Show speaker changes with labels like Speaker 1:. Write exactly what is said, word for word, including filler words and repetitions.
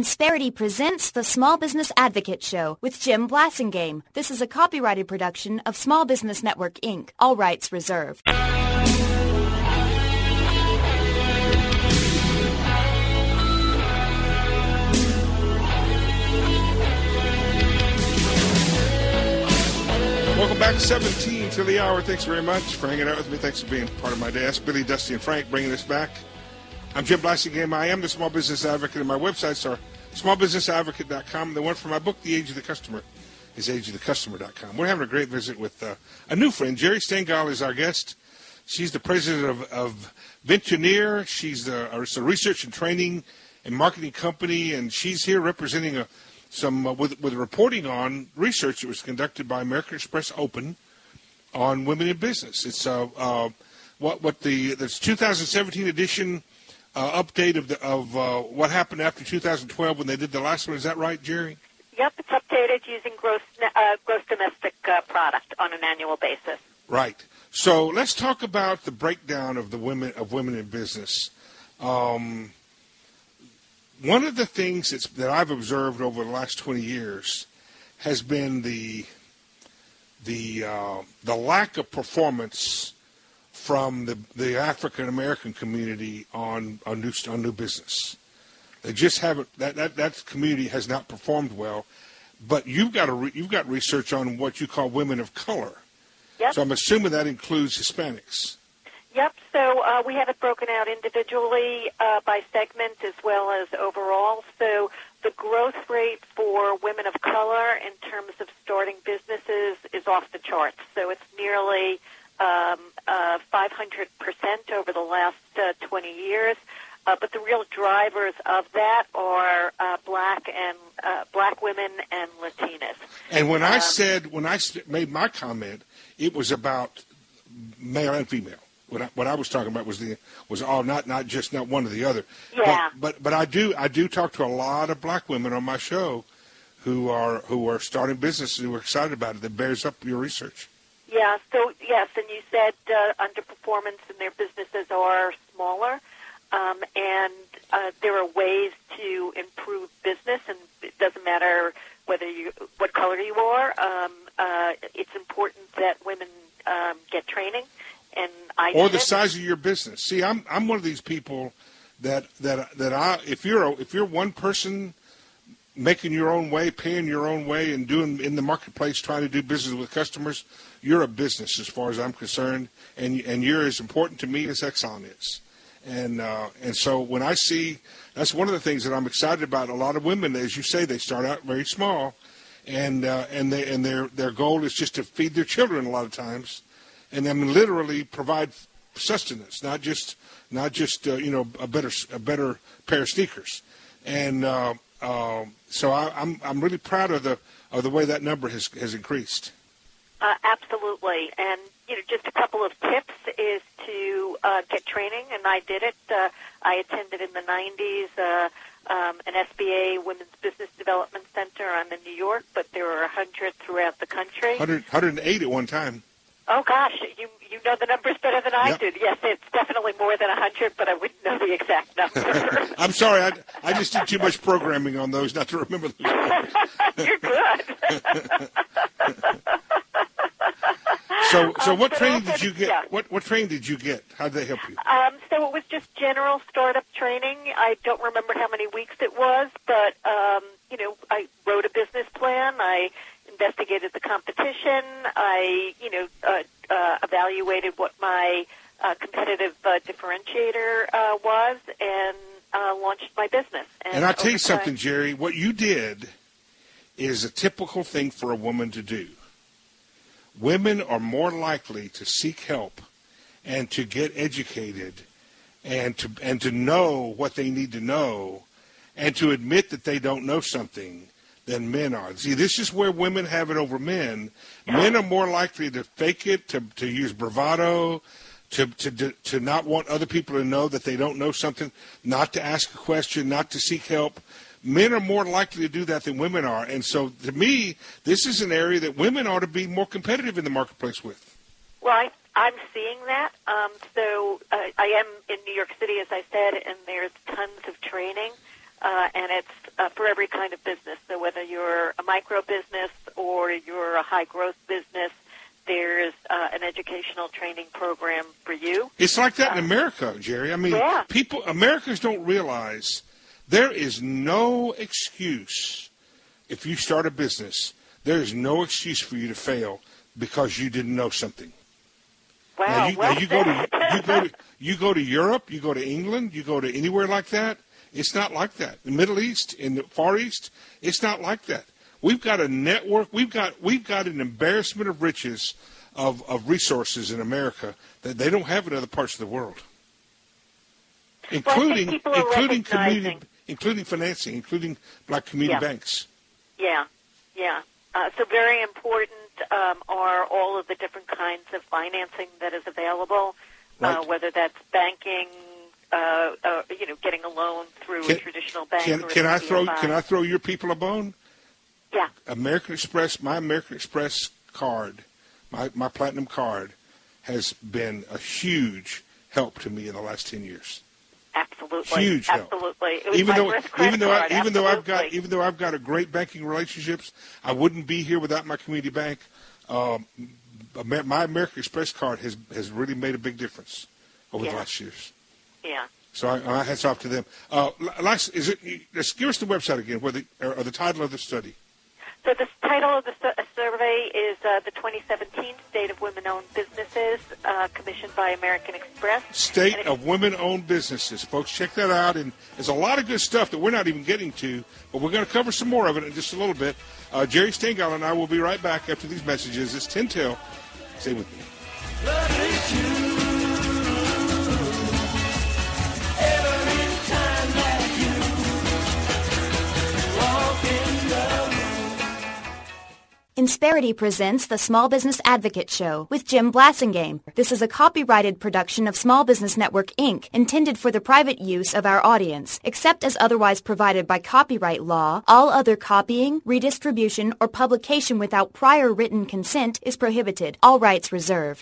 Speaker 1: Insperity presents the Small Business Advocate Show with Jim Blasingame. This is a copyrighted production of Small Business Network, Incorporated. All rights reserved.
Speaker 2: Welcome back to seventeen to the hour. Thanks very much for hanging out with me. Thanks for being part of my day. That's Billy, Dusty, and Frank bringing us back. I'm Jim Blasingame. I am the Small Business Advocate, and my websites are small business advocate dot com. The one for my book, The Age of the Customer, is age of the customer dot com. We're having a great visit with uh, a new friend. Jerry Stengel is our guest. She's the president of, of Ventuneer. She's the, uh, it's a research and training and marketing company, and she's here representing a, some uh, with, with reporting on research that was conducted by American Express Open on women in business. It's uh, uh, what what the this two thousand seventeen edition. Uh, update of the, of uh, what happened after two thousand twelve when they did the last one. Is that right, Jerry?
Speaker 3: Yep, it's updated using gross uh, gross domestic uh, product on an annual basis.
Speaker 2: Right. So let's talk about the breakdown of the women of women in business. Um, one of the things that's, that I've observed over the last twenty years has been the the uh, the lack of performance from the, the African American community on on new on new business. They just haven't. That, that that community has not performed well. But you've got a re, you've got research on what you call women of color.
Speaker 3: Yep.
Speaker 2: So I'm assuming that includes Hispanics.
Speaker 3: Yep. So uh, we have it broken out individually uh, by segment as well as overall. So the growth rate for women of color in terms of starting businesses is off the charts. So it's nearly Um, uh, five hundred percent over the last uh, twenty years, uh, but the real drivers of that are uh, black and uh, black women and Latinas.
Speaker 2: And when I
Speaker 3: um,
Speaker 2: said when I made my comment, it was about male and female. What I, what I was talking about was the was all not not just not one or the other.
Speaker 3: Yeah.
Speaker 2: But but, but I do I do talk to a lot of black women on my show who are who are starting businesses who are excited about it. That bears up your research.
Speaker 3: Yeah, so, yes, and you said uh, underperformance in their businesses are smaller, um, and uh, there are ways to improve business, and it doesn't matter whether you, what color you are. Um, uh, it's important that women um, get training, and I
Speaker 2: Or the
Speaker 3: it.
Speaker 2: size of your business. See, I'm I'm one of these people that that that I if you're a, if you're one person making your own way, paying your own way, and doing in the marketplace, trying to do business with customers, you're a business as far as I'm concerned, and and you're as important to me as Exxon is. And uh, and so when I see, that's one of the things that I'm excited about. A lot of women, as you say, they start out very small, and uh, and they and their their goal is just to feed their children a lot of times, and then literally provide sustenance, not just not just uh, you know a better a better pair of sneakers, and. Uh, Uh, so I, I'm I'm really proud of the of the way that number has has increased.
Speaker 3: Uh, absolutely, and you know, just a couple of tips is to uh, get training, and I did it. Uh, I attended in the nineties uh, um, an S B A Women's Business Development Center. I'm in New York, but there were a hundred throughout the country.
Speaker 2: one hundred, one hundred eight at one time.
Speaker 3: Oh gosh, you you know the numbers better than I
Speaker 2: yep.
Speaker 3: do. Yes, it's definitely more than a hundred, but I wouldn't know the exact number.
Speaker 2: I'm sorry, I, I just did too much programming on those not to remember those numbers.
Speaker 3: You're good.
Speaker 2: so, so
Speaker 3: um,
Speaker 2: what training
Speaker 3: also,
Speaker 2: did you get?
Speaker 3: Yeah.
Speaker 2: What what training did you get? How did they help you?
Speaker 3: Um, so it was just general startup training. I don't remember how many weeks it was, but um, you know, I wrote a business plan. I investigated the competition. I, you know, uh, uh, evaluated what my uh, competitive uh, differentiator uh, was, and uh, launched my business. And,
Speaker 2: and I'll tell you
Speaker 3: time,
Speaker 2: something, Jerry. What you did is a typical thing for a woman to do. Women are more likely to seek help and to get educated and to and to know what they need to know and to admit that they don't know something than men are. See, this is where women have it over men. Men are more likely to fake it, to, to use bravado, to, to to not want other people to know that they don't know something, not to ask a question, not to seek help. Men are more likely to do that than women are. And so, to me, this is an area that women ought to be more competitive in the marketplace with.
Speaker 3: Well, I, I'm seeing that. Um, so uh, I am in New York City, as I said, and there's tons of training. Uh, and it's uh, for every kind of business. So whether you're a micro business or you're a high-growth business, there's uh, an educational training program for you.
Speaker 2: It's like that in America, Jerry. I mean,
Speaker 3: yeah.
Speaker 2: people, Americans don't realize there is no excuse if you start a business. There is no excuse for you to fail because you didn't know something.
Speaker 3: Wow.
Speaker 2: Now you,
Speaker 3: well
Speaker 2: now you go to you go to you go to Europe, you go to England, you go to anywhere like that. It's not like that. The Middle East, in the Far East, it's not like that. We've got a network. We've got we've got an embarrassment of riches of, of resources in America that they don't have in other parts of the world, including
Speaker 3: well,
Speaker 2: including community, including financing, including black community
Speaker 3: yeah.
Speaker 2: banks.
Speaker 3: Yeah, yeah. Uh, so very important um, are all of the different kinds of financing that is available,
Speaker 2: Right.
Speaker 3: uh, whether that's banking, uh, uh, you know, getting a loan through
Speaker 2: Can-
Speaker 3: a traditional bank.
Speaker 2: Can
Speaker 3: or
Speaker 2: can
Speaker 3: a
Speaker 2: I throw
Speaker 3: C D O
Speaker 2: can I throw your people a bone?
Speaker 3: Yeah.
Speaker 2: American Express, my American Express card, my my platinum card, has been a huge help to me in the last ten years.
Speaker 3: Absolutely.
Speaker 2: Huge help.
Speaker 3: Absolutely. It was
Speaker 2: Even
Speaker 3: my
Speaker 2: though,
Speaker 3: first credit
Speaker 2: even though, I,
Speaker 3: card.
Speaker 2: even though I've got,
Speaker 3: Absolutely.
Speaker 2: even though I've got a great banking relationships, I wouldn't be here without my community bank. Um, Amer- my American Express card has has really made a big difference over
Speaker 3: Yeah.
Speaker 2: the last years.
Speaker 3: Yeah.
Speaker 2: So I, I hats off to them. Uh, Lex, is it? Let's give us the website again, where the or, or the title of the study.
Speaker 3: So the title of the su- survey is uh, the twenty seventeen State of Women-Owned Businesses, uh, commissioned by American Express.
Speaker 2: State
Speaker 3: And it-
Speaker 2: of Women-Owned Businesses. Folks, check that out. And there's a lot of good stuff that we're not even getting to, but we're going to cover some more of it in just a little bit. Uh, Jerry Stengel and I will be right back after these messages. It's ten till. Stay with me.
Speaker 1: Insperity presents the Small Business Advocate Show with Jim Blasingame. This is a copyrighted production of Small Business Network, Incorporated, intended for the private use of our audience. Except as otherwise provided by copyright law, all other copying, redistribution, or publication without prior written consent is prohibited. All rights reserved.